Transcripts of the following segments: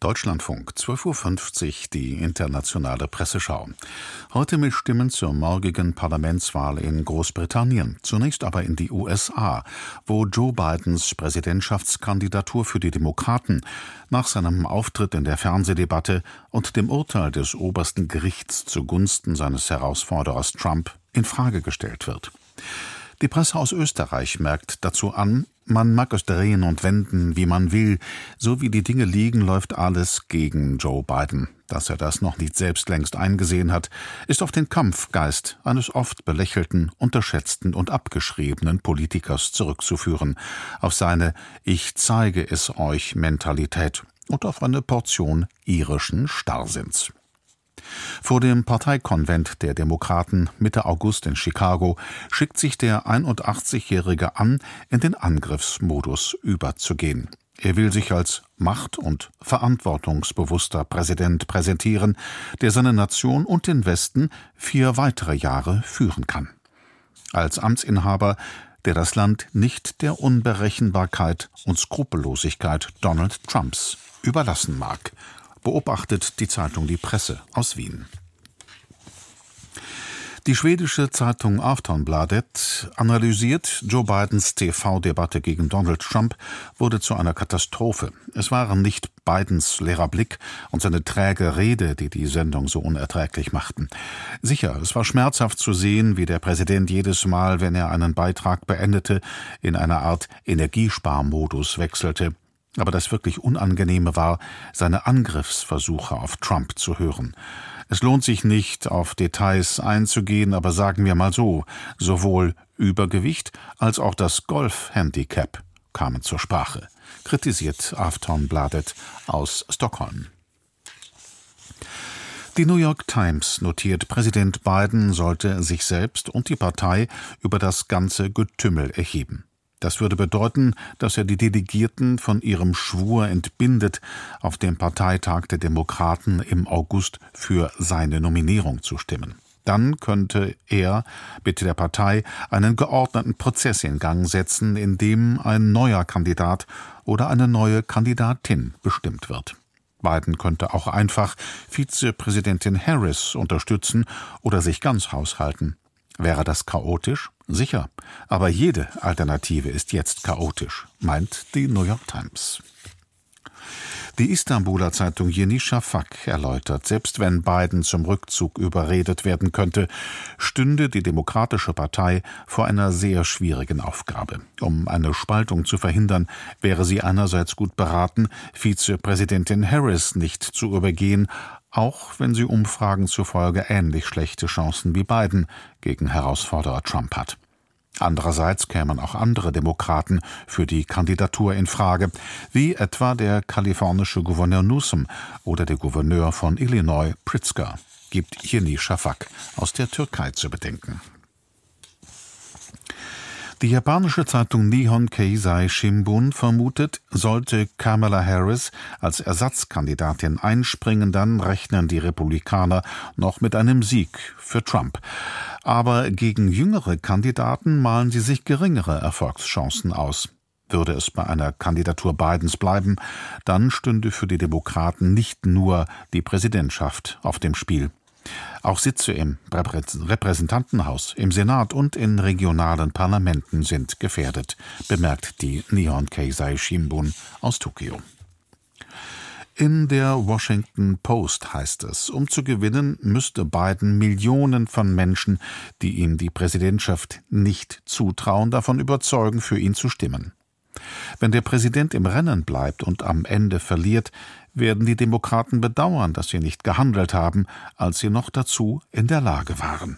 Deutschlandfunk, 12:50 Uhr, die internationale Presseschau. Heute mit Stimmen zur morgigen Parlamentswahl in Großbritannien. Zunächst aber in die USA, wo Joe Bidens Präsidentschaftskandidatur für die Demokraten nach seinem Auftritt in der Fernsehdebatte und dem Urteil des obersten Gerichts zugunsten seines Herausforderers Trump in Frage gestellt wird. Die Presse aus Österreich merkt dazu an, man mag es drehen und wenden, wie man will. So wie die Dinge liegen, läuft alles gegen Joe Biden. Dass er das noch nicht selbst längst eingesehen hat, ist auf den Kampfgeist eines oft belächelten, unterschätzten und abgeschriebenen Politikers zurückzuführen, auf seine »Ich zeige es euch« Mentalität und auf eine Portion irischen Starrsinns. Vor dem Parteikonvent der Demokraten Mitte August in Chicago schickt sich der 81-Jährige an, in den Angriffsmodus überzugehen. Er will sich als macht- und verantwortungsbewusster Präsident präsentieren, der seine Nation und den Westen 4 weitere Jahre führen kann. Als Amtsinhaber, der das Land nicht der Unberechenbarkeit und Skrupellosigkeit Donald Trumps überlassen mag, beobachtet die Zeitung Die Presse aus Wien. Die schwedische Zeitung Aftonbladet analysiert, Joe Bidens TV-Debatte gegen Donald Trump wurde zu einer Katastrophe. Es waren nicht Bidens leerer Blick und seine träge Rede, die die Sendung so unerträglich machten. Sicher, es war schmerzhaft zu sehen, wie der Präsident jedes Mal, wenn er einen Beitrag beendete, in eine Art Energiesparmodus wechselte. Aber das wirklich Unangenehme war, seine Angriffsversuche auf Trump zu hören. Es lohnt sich nicht, auf Details einzugehen, aber sagen wir mal so, sowohl Übergewicht als auch das Golf-Handicap kamen zur Sprache, kritisiert Aftonbladet aus Stockholm. Die New York Times notiert, Präsident Biden sollte sich selbst und die Partei über das ganze Getümmel erheben. Das würde bedeuten, dass er die Delegierten von ihrem Schwur entbindet, auf dem Parteitag der Demokraten im August für seine Nominierung zu stimmen. Dann könnte er, bitte der Partei, einen geordneten Prozess in Gang setzen, in dem ein neuer Kandidat oder eine neue Kandidatin bestimmt wird. Biden könnte auch einfach Vizepräsidentin Harris unterstützen oder sich ganz raushalten. Wäre das chaotisch? Sicher. Aber jede Alternative ist jetzt chaotisch, meint die New York Times. Die Istanbuler Zeitung Yeni Shafak erläutert, selbst wenn Biden zum Rückzug überredet werden könnte, stünde die Demokratische Partei vor einer sehr schwierigen Aufgabe. Um eine Spaltung zu verhindern, wäre sie einerseits gut beraten, Vizepräsidentin Harris nicht zu übergehen, auch wenn sie Umfragen zufolge ähnlich schlechte Chancen wie Biden gegen Herausforderer Trump hat. Andererseits kämen auch andere Demokraten für die Kandidatur in Frage, wie etwa der kalifornische Gouverneur Newsom oder der Gouverneur von Illinois Pritzker, gibt Yeni Shafak aus der Türkei zu bedenken. Die japanische Zeitung Nihon Keizai Shimbun vermutet, sollte Kamala Harris als Ersatzkandidatin einspringen, dann rechnen die Republikaner noch mit einem Sieg für Trump. Aber gegen jüngere Kandidaten malen sie sich geringere Erfolgschancen aus. Würde es bei einer Kandidatur Bidens bleiben, dann stünde für die Demokraten nicht nur die Präsidentschaft auf dem Spiel. Auch Sitze im Repräsentantenhaus, im Senat und in regionalen Parlamenten sind gefährdet, bemerkt die Nihon Keizai Shimbun aus Tokio. In der Washington Post heißt es, um zu gewinnen, müsste Biden Millionen von Menschen, die ihm die Präsidentschaft nicht zutrauen, davon überzeugen, für ihn zu stimmen. Wenn der Präsident im Rennen bleibt und am Ende verliert, werden die Demokraten bedauern, dass sie nicht gehandelt haben, als sie noch dazu in der Lage waren.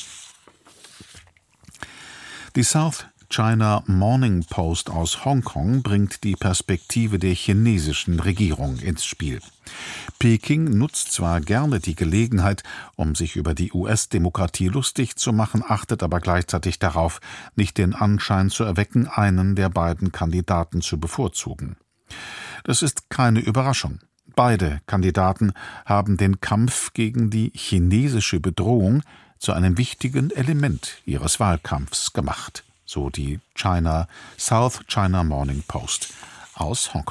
Die South China Morning Post aus Hongkong bringt die Perspektive der chinesischen Regierung ins Spiel. Peking nutzt zwar gerne die Gelegenheit, um sich über die US-Demokratie lustig zu machen, achtet aber gleichzeitig darauf, nicht den Anschein zu erwecken, einen der beiden Kandidaten zu bevorzugen. Das ist keine Überraschung. Beide Kandidaten haben den Kampf gegen die chinesische Bedrohung zu einem wichtigen Element ihres Wahlkampfs gemacht, so die South China Morning Post aus Hongkong.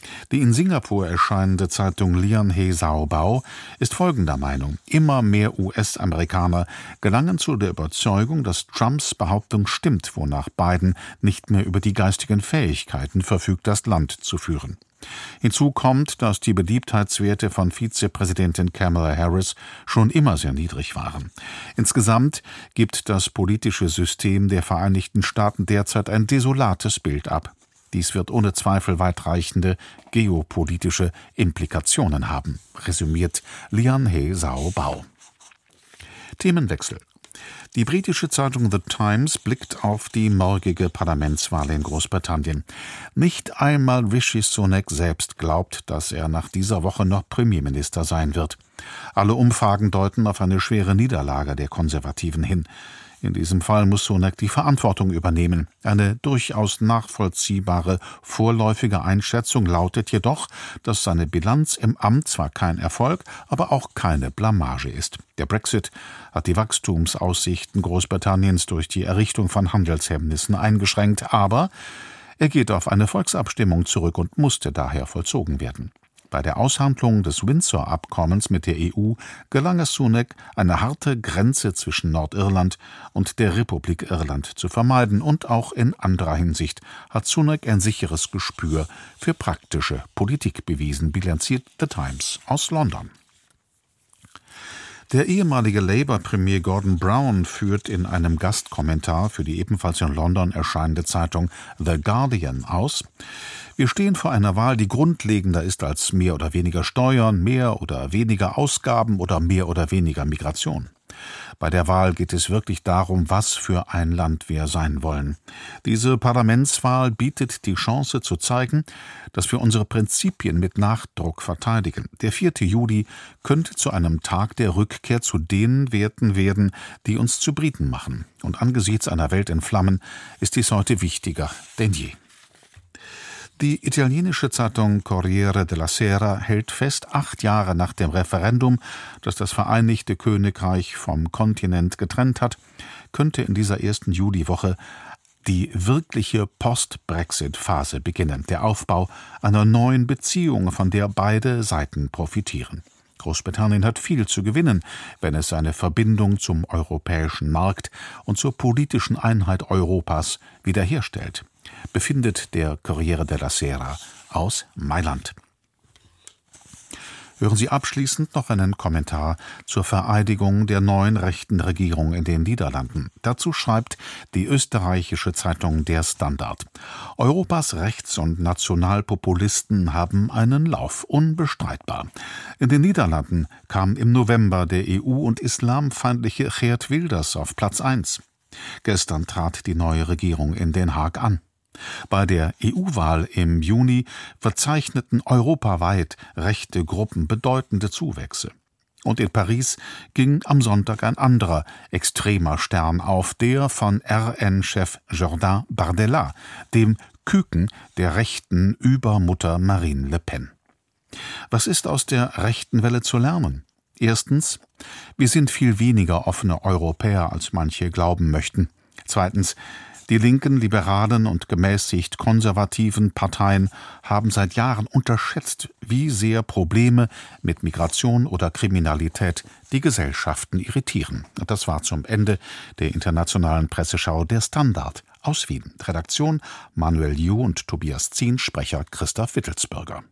Die in Singapur erscheinende Zeitung Lianhe Sao ist folgender Meinung: Immer mehr US-Amerikaner gelangen zu der Überzeugung, dass Trumps Behauptung stimmt, wonach Biden nicht mehr über die geistigen Fähigkeiten verfügt, das Land zu führen. Hinzu kommt, dass die Beliebtheitswerte von Vizepräsidentin Kamala Harris schon immer sehr niedrig waren. Insgesamt gibt das politische System der Vereinigten Staaten derzeit ein desolates Bild ab. Dies wird ohne Zweifel weitreichende geopolitische Implikationen haben, resümiert Lianhe Sao. Themenwechsel. Die britische Zeitung The Times blickt auf die morgige Parlamentswahl in Großbritannien. Nicht einmal Rishi Sunak selbst glaubt, dass er nach dieser Woche noch Premierminister sein wird. Alle Umfragen deuten auf eine schwere Niederlage der Konservativen hin. In diesem Fall muss Sunak die Verantwortung übernehmen. Eine durchaus nachvollziehbare vorläufige Einschätzung lautet jedoch, dass seine Bilanz im Amt zwar kein Erfolg, aber auch keine Blamage ist. Der Brexit hat die Wachstumsaussichten Großbritanniens durch die Errichtung von Handelshemmnissen eingeschränkt, aber er geht auf eine Volksabstimmung zurück und musste daher vollzogen werden. Bei der Aushandlung des Windsor-Abkommens mit der EU gelang es Sunak, eine harte Grenze zwischen Nordirland und der Republik Irland zu vermeiden, und auch in anderer Hinsicht hat Sunak ein sicheres Gespür für praktische Politik bewiesen, bilanziert The Times aus London. Der ehemalige Labour-Premier Gordon Brown führt in einem Gastkommentar für die ebenfalls in London erscheinende Zeitung The Guardian aus: Wir stehen vor einer Wahl, die grundlegender ist als mehr oder weniger Steuern, mehr oder weniger Ausgaben oder mehr oder weniger Migration. Bei der Wahl geht es wirklich darum, was für ein Land wir sein wollen. Diese Parlamentswahl bietet die Chance zu zeigen, dass wir unsere Prinzipien mit Nachdruck verteidigen. Der 4. Juli könnte zu einem Tag der Rückkehr zu den Werten werden, die uns zu Briten machen. Und angesichts einer Welt in Flammen ist dies heute wichtiger denn je. Die italienische Zeitung Corriere della Sera hält fest, 8 Jahre nach dem Referendum, das das Vereinigte Königreich vom Kontinent getrennt hat, könnte in dieser ersten Juliwoche die wirkliche Post-Brexit-Phase beginnen, der Aufbau einer neuen Beziehung, von der beide Seiten profitieren. Großbritannien hat viel zu gewinnen, wenn es seine Verbindung zum europäischen Markt und zur politischen Einheit Europas wiederherstellt, befindet der Corriere della Sera aus Mailand. Hören Sie abschließend noch einen Kommentar zur Vereidigung der neuen rechten Regierung in den Niederlanden. Dazu schreibt die österreichische Zeitung Der Standard: Europas Rechts- und Nationalpopulisten haben einen Lauf, unbestreitbar. In den Niederlanden kam im November der EU- und islamfeindliche Geert Wilders auf Platz 1. Gestern trat die neue Regierung in Den Haag an. Bei der EU-Wahl im Juni verzeichneten europaweit rechte Gruppen bedeutende Zuwächse. Und in Paris ging am Sonntag ein anderer extremer Stern auf, der von RN-Chef Jordan Bardella, dem Küken der rechten Übermutter Marine Le Pen. Was ist aus der rechten Welle zu lernen? Erstens, wir sind viel weniger offene Europäer, als manche glauben möchten. Zweitens, die linken, liberalen und gemäßigt konservativen Parteien haben seit Jahren unterschätzt, wie sehr Probleme mit Migration oder Kriminalität die Gesellschaften irritieren. Und das war zum Ende der internationalen Presseschau Der Standard aus Wien. Redaktion Manuel Ju und Tobias Zien, Sprecher Christoph Wittelsbürger.